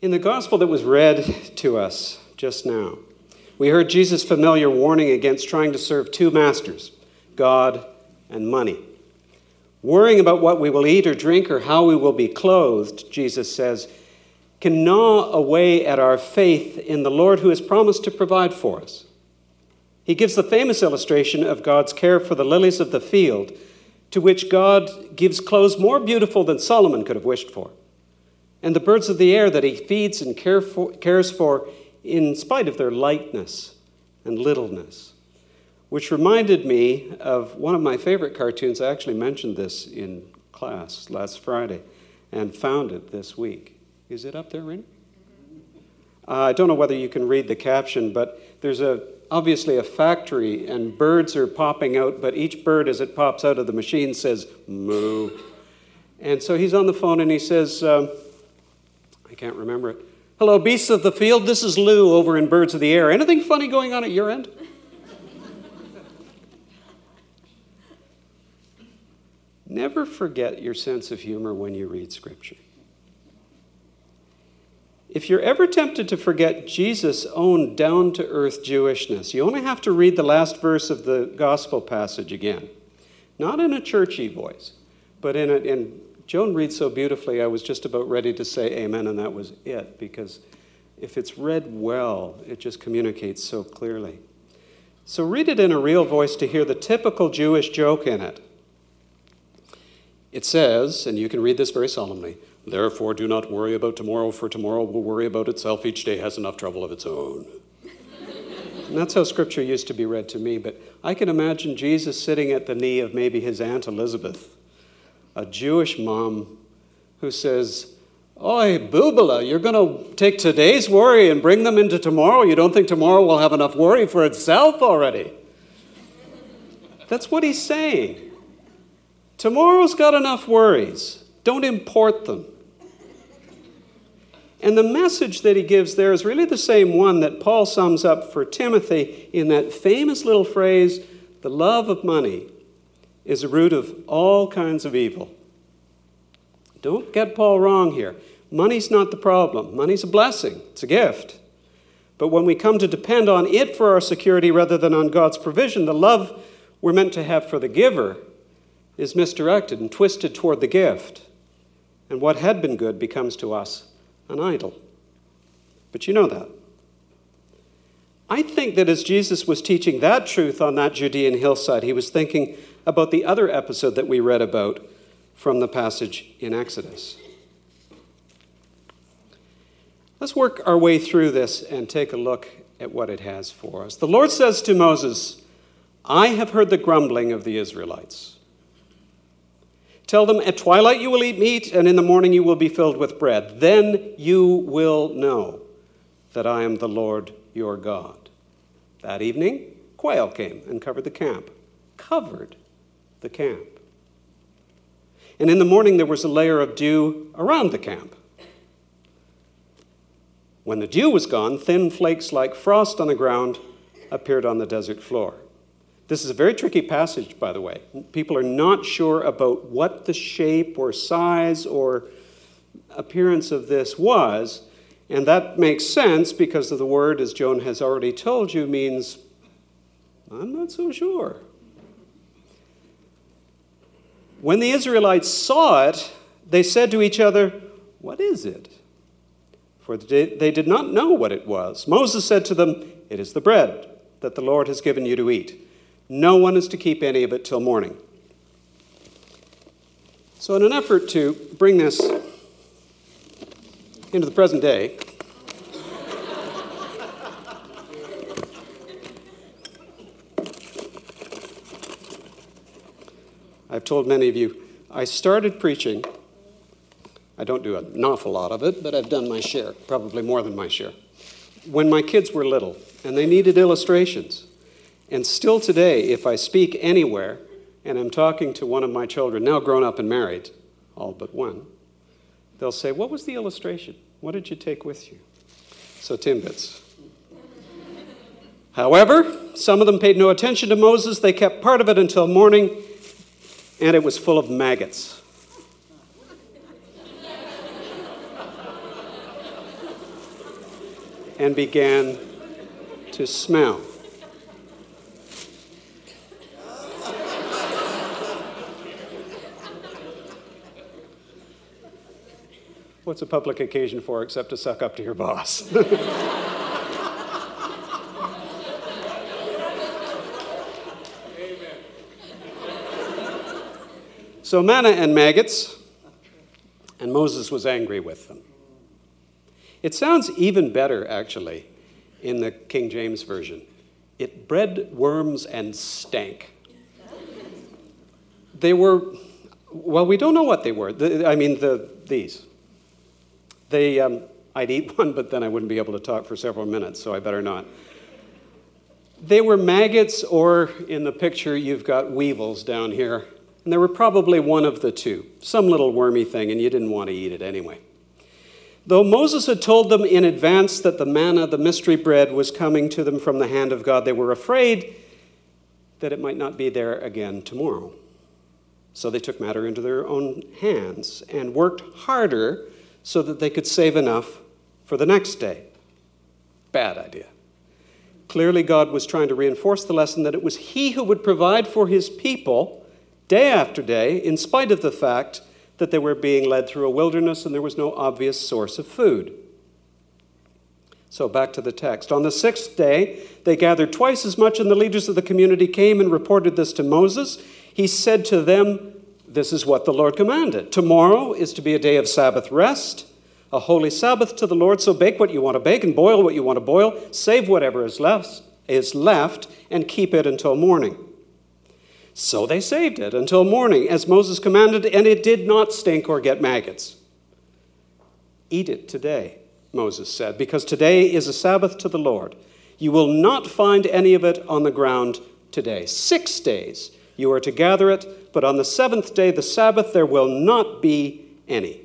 In the gospel that was read to us just now, we heard Jesus' familiar warning against trying to serve two masters, God and money. Worrying about what we will eat or drink or how we will be clothed, Jesus says, can gnaw away at our faith in the Lord who has promised to provide for us. He gives the famous illustration of God's care for the lilies of the field, to which God gives clothes more beautiful than Solomon could have wished for, and the birds of the air that he feeds and cares for in spite of their lightness and littleness, which reminded me of one of my favorite cartoons. I actually mentioned this in class last Friday and found it this week. Is it up there, Raina? I don't know whether you can read the caption, but there's obviously a factory and birds are popping out, but each bird as it pops out of the machine says, moo. And so he's on the phone and he says, I can't remember it. Hello, beasts of the field, this is Lou over in Birds of the Air. Anything funny going on at your end? Never forget your sense of humor when you read Scripture. If you're ever tempted to forget Jesus' own down-to-earth Jewishness, you only have to read the last verse of the gospel passage again. Not in a churchy voice, but in Joan reads so beautifully, I was just about ready to say amen, and that was it, because if it's read well, it just communicates so clearly. So read it in a real voice to hear the typical Jewish joke in it. It says, and you can read this very solemnly, therefore do not worry about tomorrow, for tomorrow will worry about itself. Each day has enough trouble of its own. And that's how Scripture used to be read to me, but I can imagine Jesus sitting at the knee of maybe his Aunt Elizabeth, a Jewish mom who says, Oi, Boobala, you're going to take today's worry and bring them into tomorrow? You don't think tomorrow will have enough worry for itself already? That's what he's saying. Tomorrow's got enough worries. Don't import them. And the message that he gives there is really the same one that Paul sums up for Timothy in that famous little phrase, the love of money is a root of all kinds of evil. Don't get Paul wrong here. Money's not the problem. Money's a blessing. It's a gift. But when we come to depend on it for our security rather than on God's provision, the love we're meant to have for the giver is misdirected and twisted toward the gift. And what had been good becomes to us an idol. But you know that. I think that as Jesus was teaching that truth on that Judean hillside, he was thinking about the other episode that we read about from the passage in Exodus. Let's work our way through this and take a look at what it has for us. The Lord says to Moses, I have heard the grumbling of the Israelites. Tell them, at twilight you will eat meat, and in the morning you will be filled with bread. Then you will know that I am the Lord your God. That evening, quail came and covered the camp. Covered the camp. And in the morning there was a layer of dew around the camp. When the dew was gone, thin flakes like frost on the ground appeared on the desert floor. This is a very tricky passage, by the way. People are not sure about what the shape or size or appearance of this was, and that makes sense because of the word, as Joan has already told you, means, I'm not so sure. When the Israelites saw it, they said to each other, what is it? For they did not know what it was. Moses said to them, it is the bread that the Lord has given you to eat. No one is to keep any of it till morning. So in an effort to bring this into the present day, I've told many of you, I started preaching. I don't do an awful lot of it, but I've done my share, probably more than my share, when my kids were little and they needed illustrations. And still today, if I speak anywhere and I'm talking to one of my children, now grown up and married, all but one, they'll say, what was the illustration? What did you take with you? So Timbits. However, some of them paid no attention to Moses. They kept part of it until morning, and it was full of maggots. and began to smell. What's a public occasion for except to suck up to your boss? So manna and maggots, and Moses was angry with them. It sounds even better, actually, in the King James Version. It bred worms and stank. They were, well, we don't know what they were. These. I'd eat one, but then I wouldn't be able to talk for several minutes, so I better not. They were maggots, or in the picture, you've got weevils down here. And they were probably one of the two, some little wormy thing, and you didn't want to eat it anyway. Though Moses had told them in advance that the manna, the mystery bread, was coming to them from the hand of God, they were afraid that it might not be there again tomorrow. So they took matter into their own hands and worked harder so that they could save enough for the next day. Bad idea. Clearly, God was trying to reinforce the lesson that it was He who would provide for His people day after day, in spite of the fact that they were being led through a wilderness and there was no obvious source of food. So back to the text. On the sixth day, they gathered twice as much, and the leaders of the community came and reported this to Moses. He said to them, "This is what the Lord commanded. Tomorrow is to be a day of Sabbath rest, a holy Sabbath to the Lord. So bake what you want to bake and boil what you want to boil. Save whatever is left and keep it until morning." So they saved it until morning, as Moses commanded, and it did not stink or get maggots. "Eat it today," Moses said, "because today is a Sabbath to the Lord. You will not find any of it on the ground today. 6 days you are to gather it, but on the seventh day, the Sabbath, there will not be any."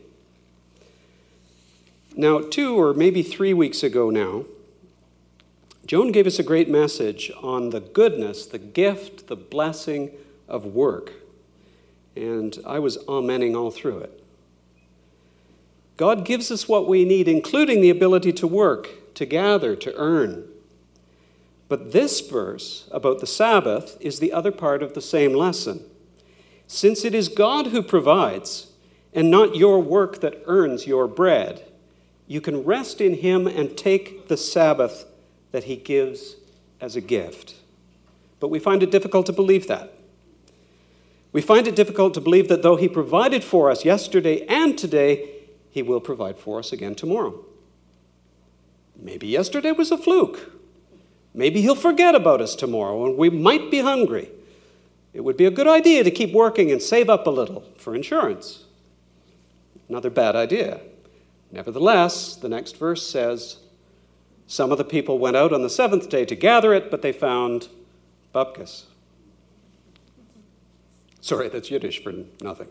Now, 2 or maybe 3 weeks ago now, Joan gave us a great message on the goodness, the gift, the blessing of work. And I was amening all through it. God gives us what we need, including the ability to work, to gather, to earn. But this verse about the Sabbath is the other part of the same lesson. Since it is God who provides, and not your work that earns your bread, you can rest in Him and take the Sabbath that He gives as a gift. But we find it difficult to believe that. We find it difficult to believe that though He provided for us yesterday and today, He will provide for us again tomorrow. Maybe yesterday was a fluke. Maybe He'll forget about us tomorrow and we might be hungry. It would be a good idea to keep working and save up a little for insurance. Another bad idea. Nevertheless, the next verse says, some of the people went out on the seventh day to gather it, but they found babkas. Sorry, that's Yiddish for nothing.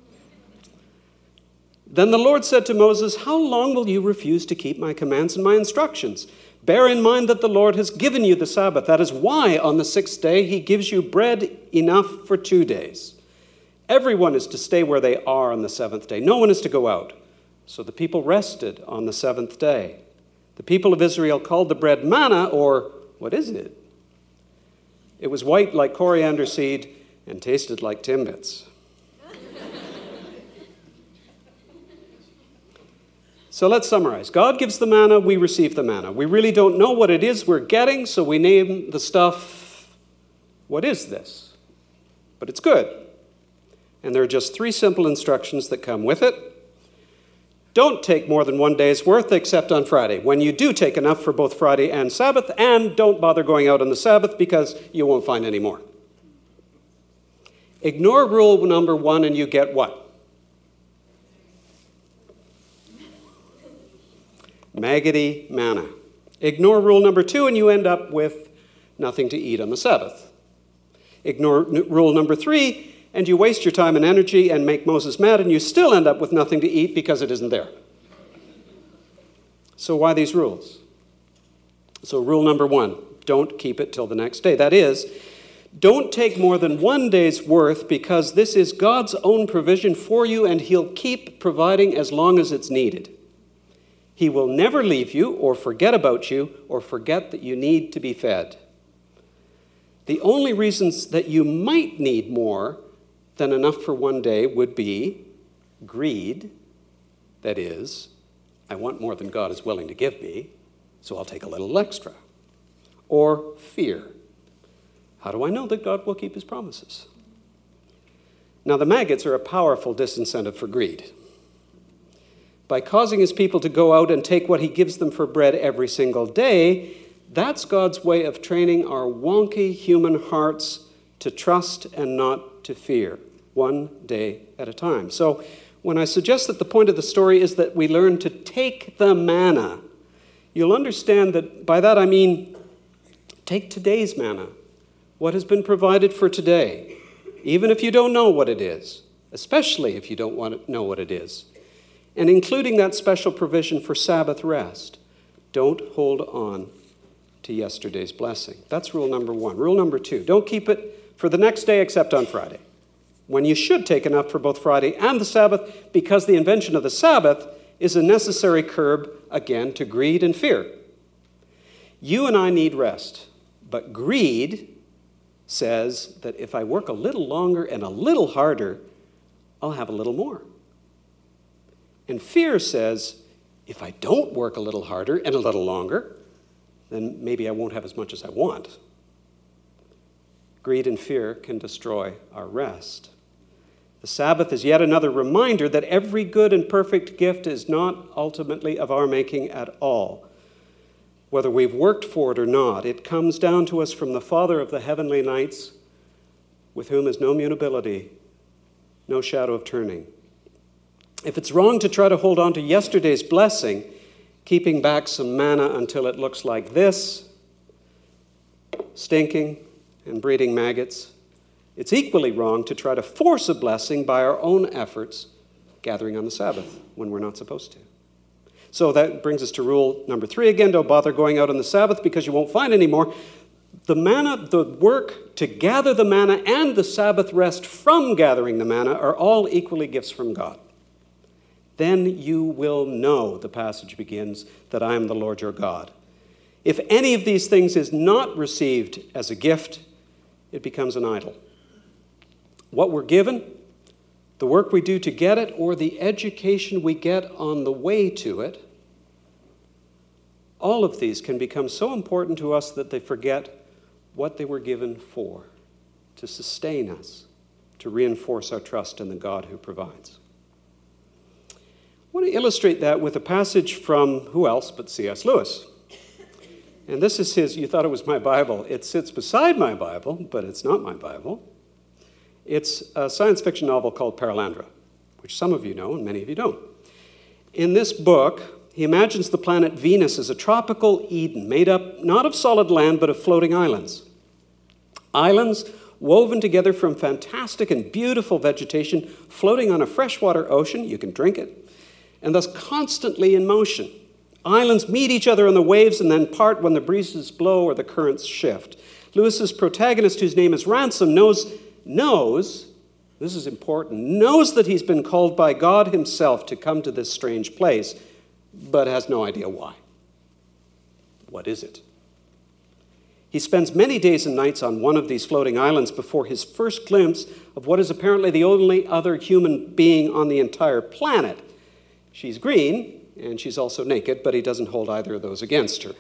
Then the Lord said to Moses, "How long will you refuse to keep my commands and my instructions? Bear in mind that the Lord has given you the Sabbath. That is why on the sixth day He gives you bread enough for 2 days. Everyone is to stay where they are on the seventh day. No one is to go out." So the people rested on the seventh day. The people of Israel called the bread manna, or what is it? It was white like coriander seed and tasted like Timbits. So let's summarize. God gives the manna, we receive the manna. We really don't know what it is we're getting, so we name the stuff, what is this? But it's good. And there are just 3 simple instructions that come with it. Don't take more than 1 day's worth except on Friday. When you do, take enough for both Friday and Sabbath, and don't bother going out on the Sabbath because you won't find any more. Ignore rule number 1 and you get what? Maggoty manna. Ignore rule number 2 and you end up with nothing to eat on the Sabbath. Ignore rule number 3 and you waste your time and energy and make Moses mad, and you still end up with nothing to eat because it isn't there. So why these rules? So rule number 1, don't keep it till the next day. That is, don't take more than 1 day's worth because this is God's own provision for you and He'll keep providing as long as it's needed. He will never leave you or forget about you or forget that you need to be fed. The only reasons that you might need more than enough for one day would be greed, that is, I want more than God is willing to give me, so I'll take a little extra. Or fear. How do I know that God will keep his promises? Now, the maggots are a powerful disincentive for greed. By causing his people to go out and take what he gives them for bread every single day, that's God's way of training our wonky human hearts to trust and not to fear, one day at a time. So when I suggest that the point of the story is that we learn to take the manna, you'll understand that by that I mean take today's manna, what has been provided for today, even if you don't know what it is, especially if you don't want to know what it is, and including that special provision for Sabbath rest. Don't hold on to yesterday's blessing. That's rule number one. Rule number two, don't keep it for the next day except on Friday, when you should take enough for both Friday and the Sabbath, because the invention of the Sabbath is a necessary curb, again, to greed and fear. You and I need rest, but greed says that if I work a little longer and a little harder, I'll have a little more. And fear says, if I don't work a little harder and a little longer, then maybe I won't have as much as I want. Greed and fear can destroy our rest. The Sabbath is yet another reminder that every good and perfect gift is not ultimately of our making at all. Whether we've worked for it or not, it comes down to us from the Father of the heavenly lights, with whom is no mutability, no shadow of turning. If it's wrong to try to hold on to yesterday's blessing, keeping back some manna until it looks like this, stinking and breeding maggots, it's equally wrong to try to force a blessing by our own efforts, gathering on the Sabbath when we're not supposed to. So that brings us to rule number 3 again. Don't bother going out on the Sabbath because you won't find any more. The manna, the work to gather the manna, and the Sabbath rest from gathering the manna are all equally gifts from God. Then you will know, the passage begins, that I am the Lord your God. If any of these things is not received as a gift, it becomes an idol. What we're given, the work we do to get it, or the education we get on the way to it, all of these can become so important to us that they forget what they were given for, to sustain us, to reinforce our trust in the God who provides. I want to illustrate that with a passage from who else but C.S. Lewis. And this is his, you thought it was my Bible. It sits beside my Bible, but it's not my Bible. It's a science fiction novel called Perelandra, which some of you know and many of you don't. In this book, he imagines the planet Venus as a tropical Eden made up not of solid land but of floating islands. Islands woven together from fantastic and beautiful vegetation floating on a freshwater ocean, you can drink it, and thus constantly in motion. Islands meet each other on the waves and then part when the breezes blow or the currents shift. Lewis's protagonist, whose name is Ransom, knows, this is important, knows that he's been called by God himself to come to this strange place, but has no idea why. What is it? He spends many days and nights on one of these floating islands before his first glimpse of what is apparently the only other human being on the entire planet. She's green, and she's also naked, but he doesn't hold either of those against her.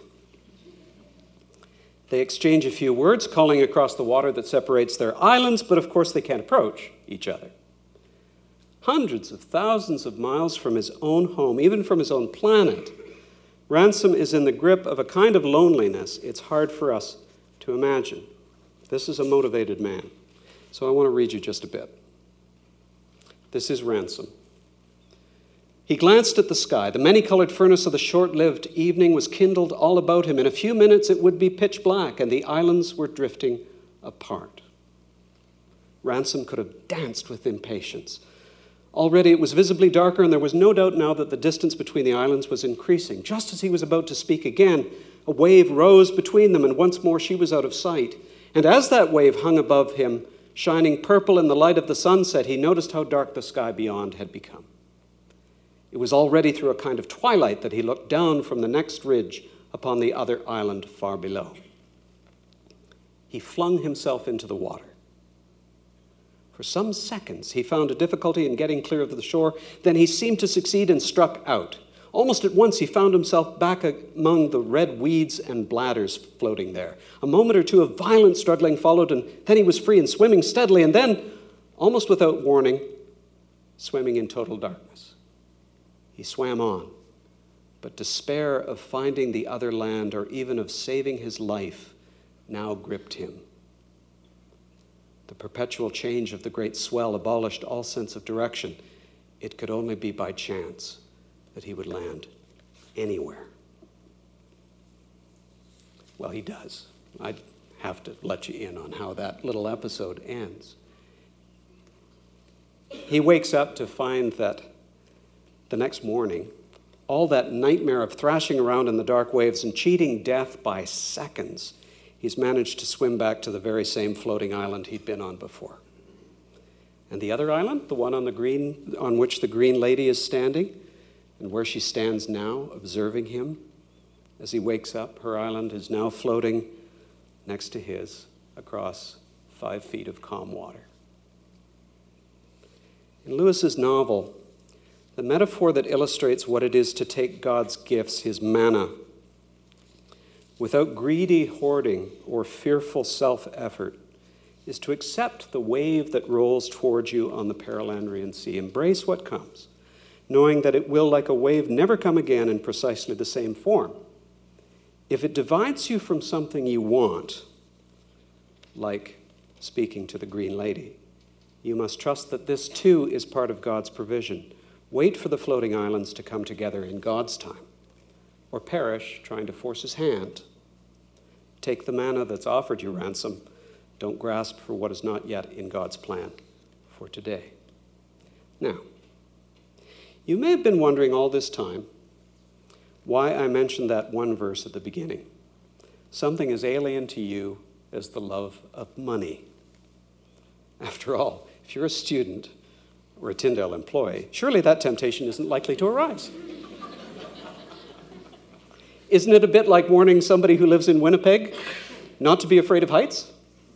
They exchange a few words, calling across the water that separates their islands, but of course they can't approach each other. Hundreds of thousands of miles from his own home, even from his own planet, Ransom is in the grip of a kind of loneliness it's hard for us to imagine. This is a motivated man. So I want to read you just a bit. This is Ransom. He glanced at the sky. The many-colored furnace of the short-lived evening was kindled all about him. In a few minutes it would be pitch black, and the islands were drifting apart. Ransom could have danced with impatience. Already it was visibly darker, and there was no doubt now that the distance between the islands was increasing. Just as he was about to speak again, a wave rose between them, and once more she was out of sight. And as that wave hung above him, shining purple in the light of the sunset, he noticed how dark the sky beyond had become. It was already through a kind of twilight that he looked down from the next ridge upon the other island far below. He flung himself into the water. For some seconds, he found a difficulty in getting clear of the shore. Then he seemed to succeed and struck out. Almost at once, he found himself back among the red weeds and bladders floating there. A moment or two of violent struggling followed, and then he was free and swimming steadily, and then, almost without warning, swimming in total darkness. He swam on, but despair of finding the other land or even of saving his life now gripped him. The perpetual change of the great swell abolished all sense of direction. It could only be by chance that he would land anywhere. Well, he does. I'd have to let you in on how that little episode ends. He wakes up to find that the next morning, all that nightmare of thrashing around in the dark waves and cheating death by seconds, he's managed to swim back to the very same floating island he'd been on before. And the other island, the one on which the green lady is standing, and where she stands now, observing him as he wakes up, her island is now floating next to his across 5 feet of calm water. In Lewis's novel, the metaphor that illustrates what it is to take God's gifts, his manna, without greedy hoarding or fearful self-effort, is to accept the wave that rolls towards you on the Paralandrian Sea. Embrace what comes, knowing that it will, like a wave, never come again in precisely the same form. If it divides you from something you want, like speaking to the green lady, you must trust that this too is part of God's provision. Wait for the floating islands to come together in God's time, or perish trying to force his hand. Take the manna that's offered you ransom. Don't grasp for what is not yet in God's plan for today. Now, you may have been wondering all this time why I mentioned that one verse at the beginning. Something as alien to you as the love of money. After all, if you're a student or a Tyndale employee, surely that temptation isn't likely to arise. Isn't it a bit like warning somebody who lives in Winnipeg not to be afraid of heights?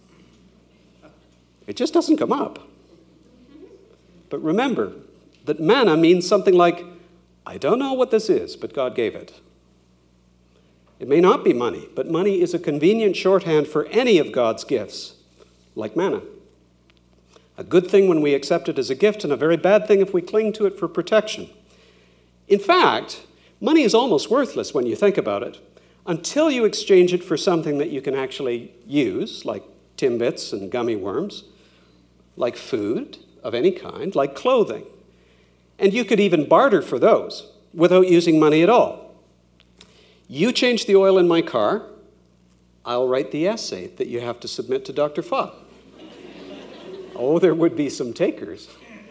It just doesn't come up. But remember that manna means something like, I don't know what this is, but God gave it. It may not be money, but money is a convenient shorthand for any of God's gifts, like manna. A good thing when we accept it as a gift, and a very bad thing if we cling to it for protection. In fact, money is almost worthless when you think about it, until you exchange it for something that you can actually use, like Timbits and gummy worms, like food of any kind, like clothing. And you could even barter for those without using money at all. You change the oil in my car, I'll write the essay that you have to submit to Dr. Fogg. Oh, there would be some takers.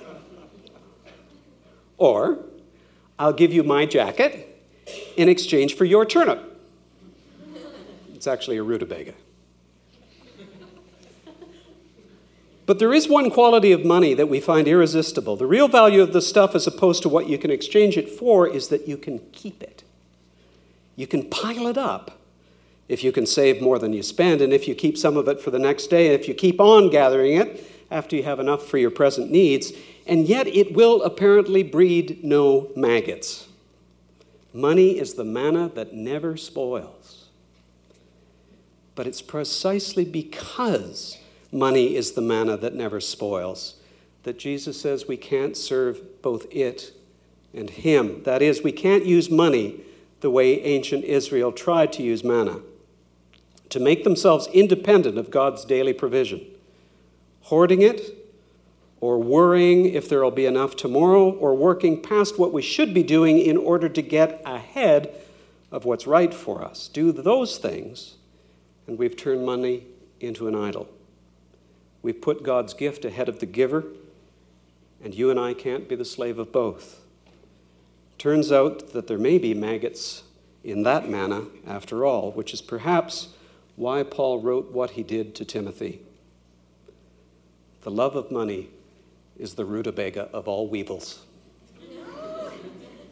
Or, I'll give you my jacket in exchange for your turnip. It's actually a rutabaga. But there is one quality of money that we find irresistible. The real value of the stuff, as opposed to what you can exchange it for, is that you can keep it. You can pile it up if you can save more than you spend, and if you keep some of it for the next day, if you keep on gathering it after you have enough for your present needs, and yet it will apparently breed no maggots. Money is the manna that never spoils. But it's precisely because money is the manna that never spoils that Jesus says we can't serve both it and him. That is, we can't use money the way ancient Israel tried to use manna, to make themselves independent of God's daily provision, hoarding it, or worrying if there will be enough tomorrow, or working past what we should be doing in order to get ahead of what's right for us. Do those things, and we've turned money into an idol. We've put God's gift ahead of the giver, and you and I can't be the slave of both. Turns out that there may be maggots in that manna after all, which is perhaps why Paul wrote what he did to Timothy. The love of money is the rutabaga of all weevils.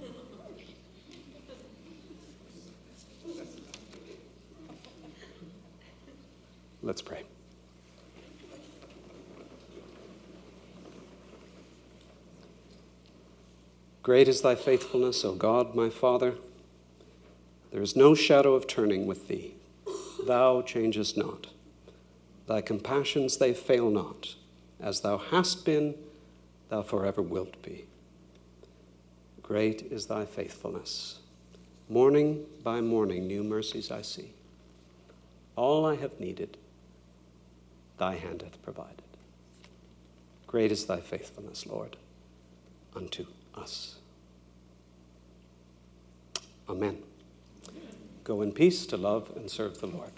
Let's pray. Great is thy faithfulness, O God, my Father. There is no shadow of turning with thee. Thou changest not. Thy compassions, they fail not. As thou hast been, thou forever wilt be. Great is thy faithfulness. Morning by morning, new mercies I see. All I have needed, thy hand hath provided. Great is thy faithfulness, Lord, unto us. Amen. Go in peace to love and serve the Lord.